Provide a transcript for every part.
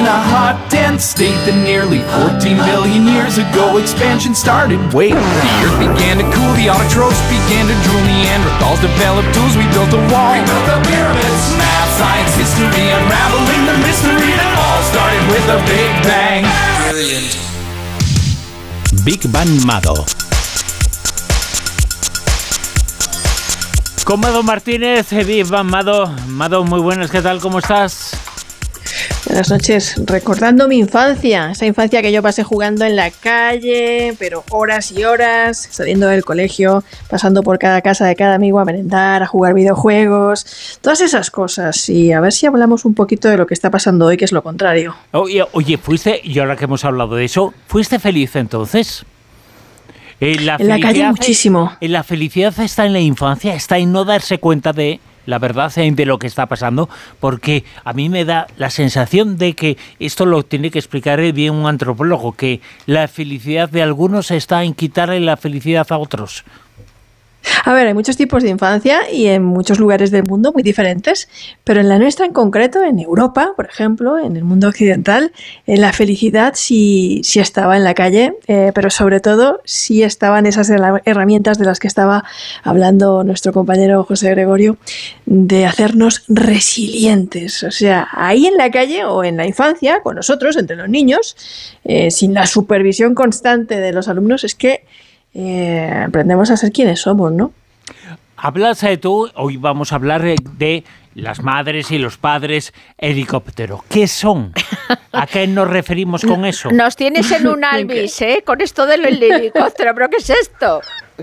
a hot, dense state that nearly 14 billion years ago expansion started. Wait, the earth began to cool, the autotrophs began to drool, Neanderthals developed tools, we built a wall. We built the pyramids. Math, science, history, unraveling the mystery that all started with a Big Bang. Brilliant. Big Bang Mado. Con Mado Martínez, Big Bang Mado. Mado, muy buenas, ¿qué tal? ¿Cómo estás? Buenas noches. Recordando mi infancia, esa infancia que yo pasé jugando en la calle, pero horas y horas, saliendo del colegio, pasando por cada casa de cada amigo a merendar, a jugar videojuegos, todas esas cosas. Y a ver si hablamos un poquito de lo que está pasando hoy, que es lo contrario. Oye, fuiste, y ahora que hemos hablado de eso, ¿fuiste feliz entonces? En la calle muchísimo. La felicidad está en la infancia, está en no darse cuenta de la verdad de lo que está pasando, porque a mí me da la sensación de que esto lo tiene que explicar bien un antropólogo, que la felicidad de algunos está en quitarle la felicidad a otros. A ver, hay muchos tipos de infancia y en muchos lugares del mundo muy diferentes, pero en la nuestra en concreto, en Europa, por ejemplo, en el mundo occidental, la felicidad sí estaba en la calle, pero sobre todo sí estaban esas herramientas de las que estaba hablando nuestro compañero José Gregorio, de hacernos resilientes. O sea, ahí en la calle o en la infancia, con nosotros, entre los niños, sin la supervisión constante de los alumnos, es que aprendemos a ser quienes somos, ¿no? Hablas tú, hoy vamos a hablar de las madres y los padres helicóptero. ¿Qué son? ¿A qué nos referimos con eso? Nos tienes en un Alvis, con esto del helicóptero, ¿pero qué es esto?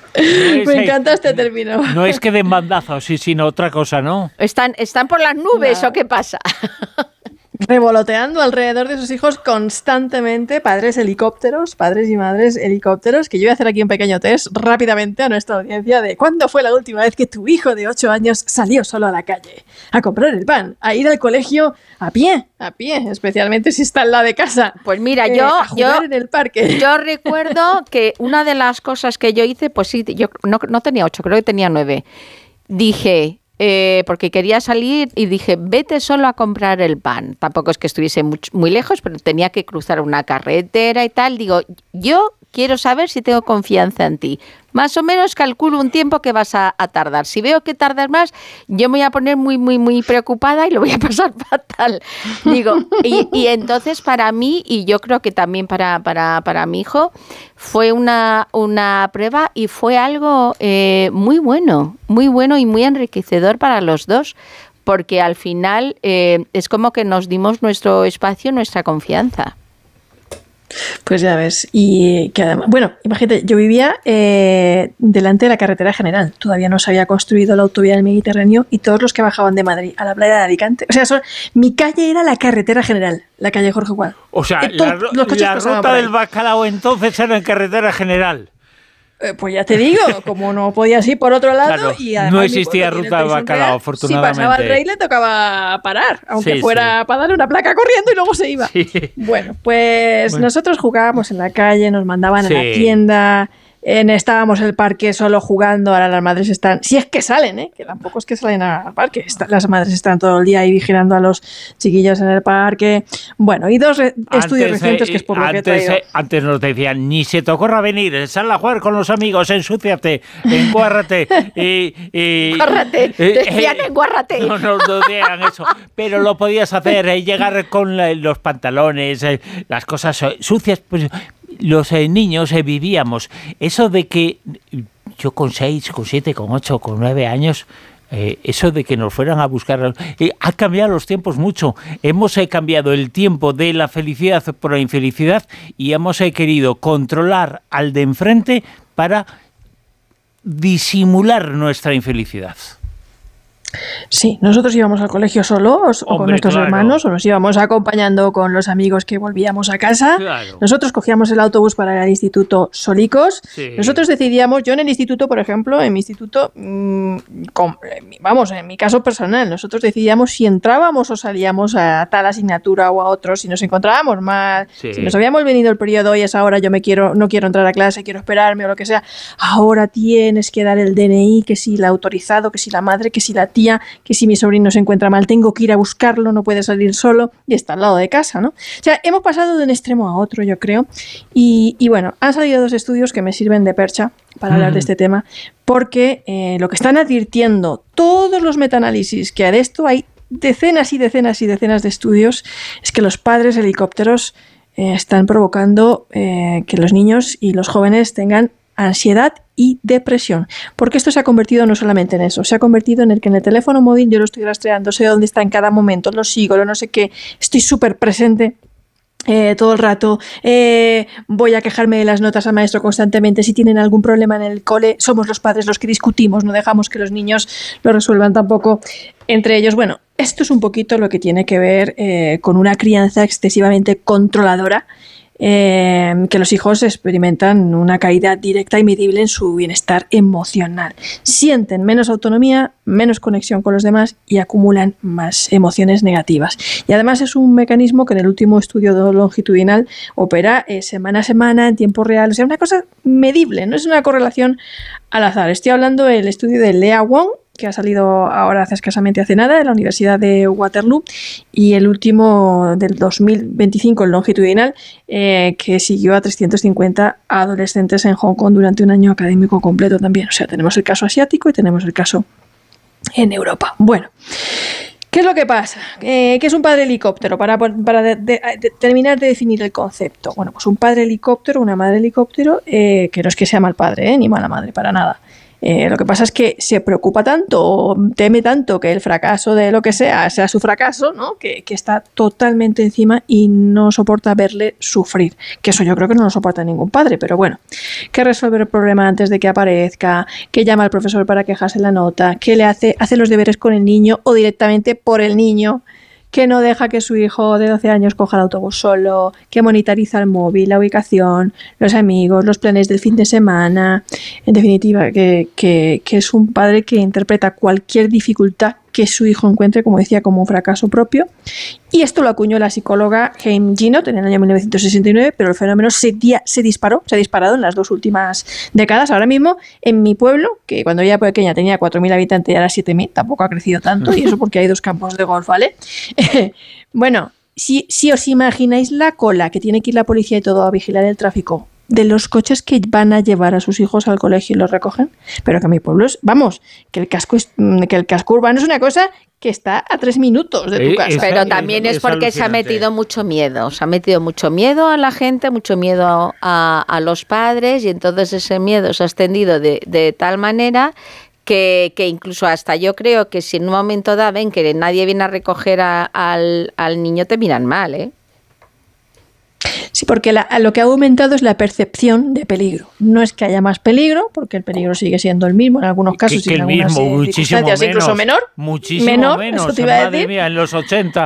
Me encanta este término. No es que den bandazos, sino otra cosa, ¿no? ¿Están por las nubes o qué pasa? Revoloteando alrededor de sus hijos constantemente, padres y madres helicópteros, que yo voy a hacer aquí un pequeño test rápidamente a nuestra audiencia de ¿cuándo fue la última vez que tu hijo de 8 años salió solo a la calle? A comprar el pan, a ir al colegio a pie, especialmente si está en la de casa. Pues mira, a jugar en el parque. Yo recuerdo que una de las cosas que yo hice, pues sí, yo no tenía 8, creo que tenía 9. Dije, porque quería salir y dije, vete solo a comprar el pan. Tampoco es que estuviese muy lejos, pero tenía que cruzar una carretera y tal. Digo, yo quiero saber si tengo confianza en ti. Más o menos calculo un tiempo que vas a tardar. Si veo que tardas más, yo me voy a poner muy, muy, muy preocupada y lo voy a pasar fatal. Digo, y entonces para mí, y yo creo que también para mi hijo, fue una prueba y fue algo muy bueno y muy enriquecedor para los dos, porque al final es como que nos dimos nuestro espacio, nuestra confianza. Pues ya ves, y que además, bueno, imagínate, yo vivía delante de la carretera general, todavía no se había construido la autovía del Mediterráneo y todos los que bajaban de Madrid a la playa de Alicante, o sea, mi calle era la carretera general, la calle Jorge Gual. O sea, la ruta del bacalao entonces era en carretera general. Pues ya te digo, como no podías ir por otro lado, claro, y además no existía ruta de bacalao, afortunadamente. Si pasaba el rey le tocaba parar, aunque fuera para darle una placa corriendo y luego se iba. Sí. Bueno, pues nosotros jugábamos en la calle, nos mandaban a la tienda, estábamos en el parque solo jugando, ahora las madres están, si es que salen, que tampoco es que salen al parque, las madres están todo el día ahí vigilando a los chiquillos en el parque. Bueno, y dos estudios recientes que es por lo que he traído. Antes nos decían, ni se te ocurra venir, sal a jugar con los amigos, ensúciate, enguárrate. Enguárrate, decían enguárrate. No decían eso, pero lo podías hacer, llegar con los pantalones, las cosas sucias, pues los niños vivíamos eso de que yo con 6, con 7, con 8, con 9 años, eso de que nos fueran a buscar, ha cambiado los tiempos mucho. Hemos cambiado el tiempo de la felicidad por la infelicidad y hemos querido controlar al de enfrente para disimular nuestra infelicidad. Sí, nosotros íbamos al colegio solos o con nuestros hermanos, o nos íbamos acompañando con los amigos que volvíamos a casa. Claro. Nosotros cogíamos el autobús para ir al instituto solicos. Sí. Nosotros decidíamos, yo en el instituto, por ejemplo, en mi instituto, en mi caso personal, nosotros decidíamos si entrábamos o salíamos a tal asignatura o a otro, si nos encontrábamos mal, si nos habíamos venido el periodo y es ahora yo no quiero entrar a clase, quiero esperarme o lo que sea. Ahora tienes que dar el DNI, que si la autorizado, que si la madre, que si la tía, tecnología, que si mi sobrino se encuentra mal tengo que ir a buscarlo, no puede salir solo y está al lado de casa, ¿no? O sea, hemos pasado de un extremo a otro, yo creo, y bueno, han salido 2 estudios que me sirven de percha para hablar de este tema, porque lo que están advirtiendo todos los metaanálisis que hay de esto, hay decenas y decenas y decenas de estudios, es que los padres helicópteros están provocando que los niños y los jóvenes tengan ansiedad y depresión, porque esto se ha convertido no solamente en eso, se ha convertido en el que en el teléfono móvil yo lo estoy rastreando, sé dónde está en cada momento, lo sigo, lo no sé qué, estoy súper presente todo el rato, voy a quejarme de las notas al maestro constantemente, si tienen algún problema en el cole, somos los padres los que discutimos, no dejamos que los niños lo resuelvan tampoco entre ellos. Bueno, esto es un poquito lo que tiene que ver con una crianza excesivamente controladora, que los hijos experimentan una caída directa y medible en su bienestar emocional. Sienten menos autonomía, menos conexión con los demás y acumulan más emociones negativas. Y además es un mecanismo que en el último estudio longitudinal opera semana a semana, en tiempo real. O sea, una cosa medible, no es una correlación al azar. Estoy hablando del estudio de Lea Wong, que ha salido ahora escasamente hace nada de la Universidad de Waterloo, y el último del 2025, el longitudinal, que siguió a 350 adolescentes en Hong Kong durante un año académico completo también. O sea, tenemos el caso asiático y tenemos el caso en Europa. Bueno, ¿qué es lo que pasa? ¿Qué es un padre helicóptero? Para terminar de definir el concepto. Bueno, pues un padre helicóptero, una madre helicóptero, que no es que sea mal padre, ni mala madre, para nada. Lo que pasa es que se preocupa tanto, teme tanto que el fracaso de lo que sea su fracaso, ¿no? Que está totalmente encima y no soporta verle sufrir. Que eso yo creo que no lo soporta ningún padre, pero bueno. Que resuelve el problema antes de que aparezca, que llama al profesor para quejarse la nota, que le hace los deberes con el niño o directamente por el niño, que no deja que su hijo de 12 años coja el autobús solo, que monitoriza el móvil, la ubicación, los amigos, los planes del fin de semana. En definitiva, que es un padre que interpreta cualquier dificultad que su hijo encuentre, como decía, como un fracaso propio. Y esto lo acuñó la psicóloga Haim Ginott en el año 1969, pero el fenómeno se ha disparado en las 2 últimas décadas. Ahora mismo, en mi pueblo, que cuando yo era pequeña tenía 4.000 habitantes y ahora 7.000, tampoco ha crecido tanto, y eso porque hay 2 campos de golf, ¿vale? Bueno, si os imagináis la cola que tiene que ir la policía y todo a vigilar el tráfico de los coches que van a llevar a sus hijos al colegio y los recogen, pero que a mi pueblo es, vamos, que el casco urbano es una cosa que está a 3 minutos de tu casa. Pero también es porque se ha metido mucho miedo. Se ha metido mucho miedo a la gente, mucho miedo a los padres, y entonces ese miedo se ha extendido de tal manera que incluso hasta yo creo que si en un momento dado ven que nadie viene a recoger al niño, te miran mal, ¿eh? Sí, porque lo que ha aumentado es la percepción de peligro. No es que haya más peligro, porque el peligro sigue siendo el mismo en algunos casos y en algunas circunstancias incluso menor. Muchísimo menos. Eso te iba a decir. Mía, en los 70,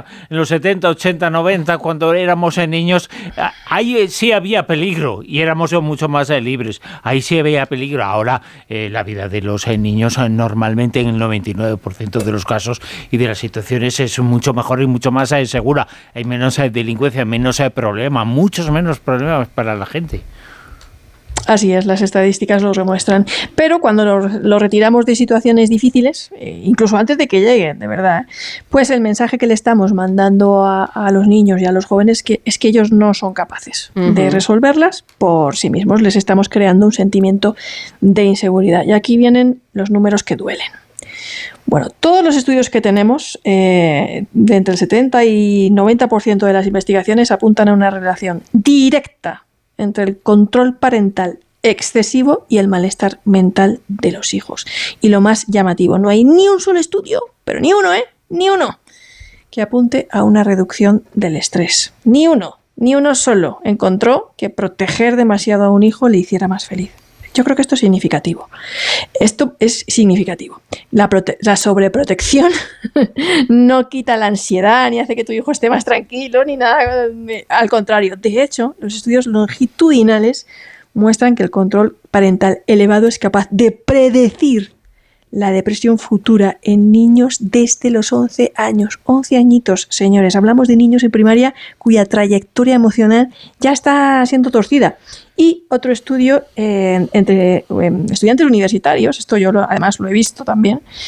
90, cuando éramos niños, ahí sí había peligro y éramos mucho más libres. Ahí sí había peligro. Ahora la vida de los niños normalmente en el 99% de los casos y de las situaciones es mucho mejor y mucho más segura. Hay menos delincuencia, menos problemas, muchos menos problemas para la gente. Así es, las estadísticas lo demuestran. Pero cuando lo retiramos de situaciones difíciles, incluso antes de que lleguen, de verdad, pues el mensaje que le estamos mandando a los niños y a los jóvenes es que ellos no son capaces de resolverlas por sí mismos. Les estamos creando un sentimiento de inseguridad. Y aquí vienen los números que duelen. Bueno, todos los estudios que tenemos, de entre el 70 y 90% de las investigaciones apuntan a una relación directa entre el control parental excesivo y el malestar mental de los hijos. Y lo más llamativo, no hay ni un solo estudio, pero ni uno, ni uno, que apunte a una reducción del estrés. Ni uno solo encontró que proteger demasiado a un hijo le hiciera más feliz. Yo creo que esto es significativo. Esto es significativo. La sobreprotección no quita la ansiedad, ni hace que tu hijo esté más tranquilo, ni nada. Al contrario, de hecho, los estudios longitudinales muestran que el control parental elevado es capaz de predecir la depresión futura en niños desde los 11 años. 11 añitos, señores. Hablamos de niños en primaria cuya trayectoria emocional ya está siendo torcida. Y otro estudio entre estudiantes universitarios, esto yo además lo he visto también,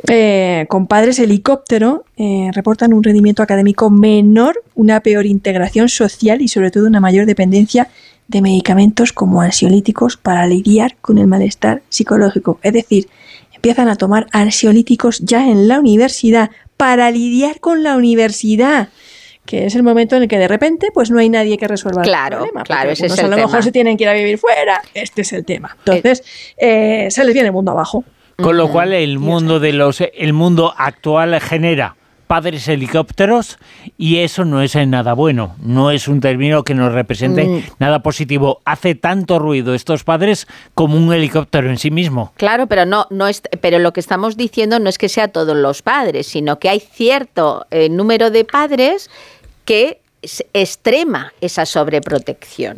con padres helicóptero reportan un rendimiento académico menor, una peor integración social y sobre todo una mayor dependencia de medicamentos como ansiolíticos para lidiar con el malestar psicológico. Es decir, empiezan a tomar ansiolíticos ya en la universidad para lidiar con la universidad, que es el momento en el que de repente pues no hay nadie que resuelva el problema. Claro, ese es el tema. A lo mejor se tienen que ir a vivir fuera, este es el tema. Entonces, se les viene el mundo abajo. Con lo cual el mundo el mundo actual genera padres helicópteros y eso no es nada bueno, no es un término que nos represente nada positivo. Hace tanto ruido estos padres como un helicóptero en sí mismo. Claro, pero pero lo que estamos diciendo no es que sea todos los padres, sino que hay cierto número de padres que extrema esa sobreprotección.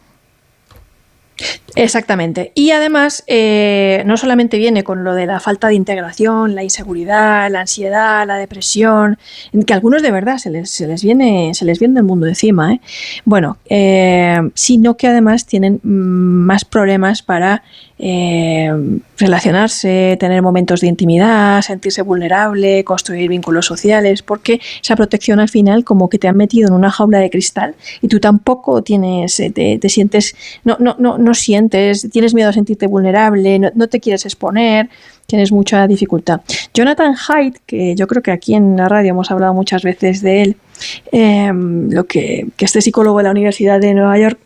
Exactamente. Y además, no solamente viene con lo de la falta de integración, la inseguridad, la ansiedad, la depresión, que a algunos de verdad se les viene el mundo encima, Bueno, sino que además tienen más problemas para relacionarse, tener momentos de intimidad, sentirse vulnerable, construir vínculos sociales, porque esa protección al final como que te han metido en una jaula de cristal y tú tampoco tienes, te sientes, no sientes, tienes miedo a sentirte vulnerable, no te quieres exponer, tienes mucha dificultad. Jonathan Haidt, que yo creo que aquí en la radio hemos hablado muchas veces de él, que este psicólogo de la Universidad de Nueva York,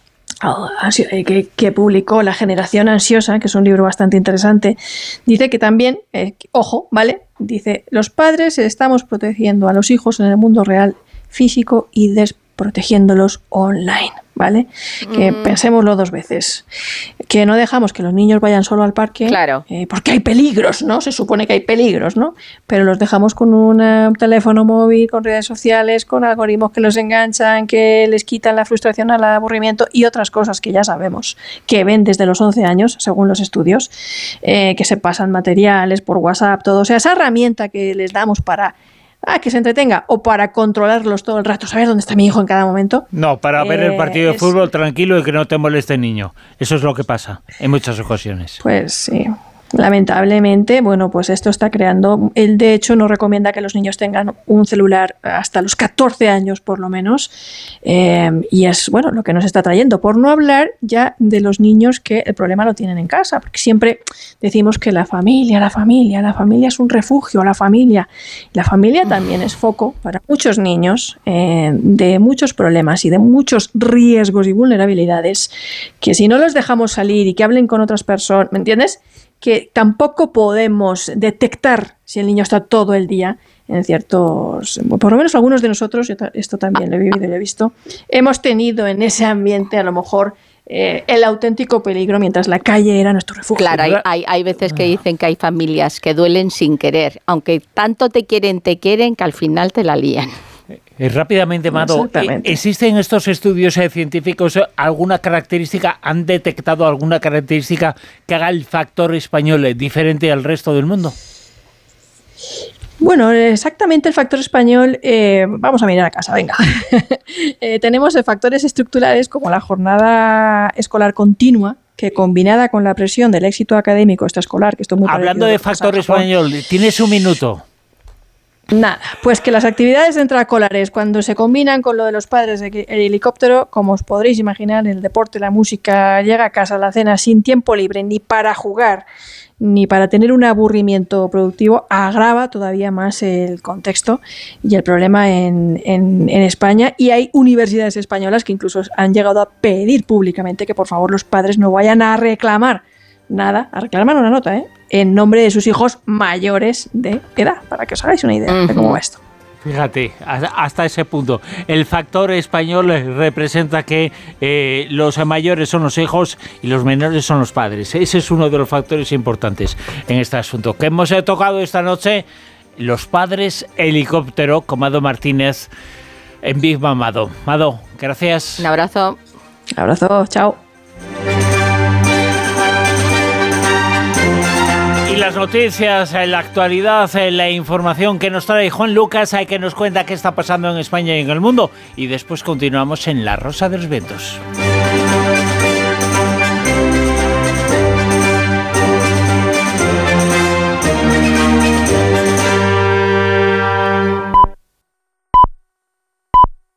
que publicó La generación ansiosa, que es un libro bastante interesante, dice que también, ojo, ¿vale? Dice, los padres estamos protegiendo a los hijos en el mundo real, físico y desprotegiéndolos online, ¿vale? Que pensémoslo dos veces. Que no dejamos que los niños vayan solo al parque, claro. Porque hay peligros, ¿no? Se supone que hay peligros, ¿no? Pero los dejamos con un teléfono móvil, con redes sociales, con algoritmos que los enganchan, que les quitan la frustración, el aburrimiento y otras cosas que ya sabemos, que ven desde los 11 años, según los estudios, que se pasan materiales por WhatsApp, todo. O sea, esa herramienta que les damos para que se entretenga o para controlarlos todo el rato, saber dónde está mi hijo en cada momento. No, para ver el partido de fútbol tranquilo y que no te moleste el niño. Eso es lo que pasa en muchas ocasiones. Pues sí. Lamentablemente, bueno, pues esto está creando. Él, de hecho, no recomienda que los niños tengan un celular hasta los 14 años, por lo menos. Y es, bueno, lo que nos está trayendo. Por no hablar ya de los niños que el problema lo tienen en casa. Porque siempre decimos que la familia es un refugio, la familia también es foco para muchos niños de muchos problemas y de muchos riesgos y vulnerabilidades que si no los dejamos salir y que hablen con otras personas, ¿me entiendes?, que tampoco podemos detectar si el niño está todo el día en ciertos, por lo menos algunos de nosotros, esto también lo he vivido y lo he visto, hemos tenido en ese ambiente a lo mejor el auténtico peligro mientras la calle era nuestro refugio. Claro, hay veces que dicen que hay familias que duelen sin querer, aunque tanto te quieren que al final te la lían. Rápidamente, Mado, ¿existen estos estudios científicos alguna característica, han detectado alguna característica que haga el factor español diferente al resto del mundo? Bueno, exactamente el factor español, vamos a mirar a casa, venga. Tenemos factores estructurales como la jornada escolar continua, que combinada con la presión del éxito académico extraescolar, que esto es muy Hablando de factor español, tienes un minuto. Nada, pues que las actividades extraescolares, cuando se combinan con lo de los padres del helicóptero, como os podréis imaginar, el deporte, la música, llega a casa, la cena sin tiempo libre, ni para jugar, ni para tener un aburrimiento productivo, agrava todavía más el contexto y el problema en España. Y hay universidades españolas que incluso han llegado a pedir públicamente que por favor los padres no vayan a reclamar nada, a reclamar una nota, en nombre de sus hijos mayores de edad, para que os hagáis una idea de cómo va esto. Fíjate, hasta ese punto. El factor español representa que los mayores son los hijos y los menores son los padres. Ese es uno de los factores importantes en este asunto. Que hemos tocado esta noche, los padres helicóptero, con Mado Martínez en Big Bang Mado. Mado, gracias. Un abrazo. Un abrazo, chao. Y las noticias, la actualidad, la información que nos trae Juan Lucas, que nos cuenta qué está pasando en España y en el mundo. Y después continuamos en La Rosa de los Vientos.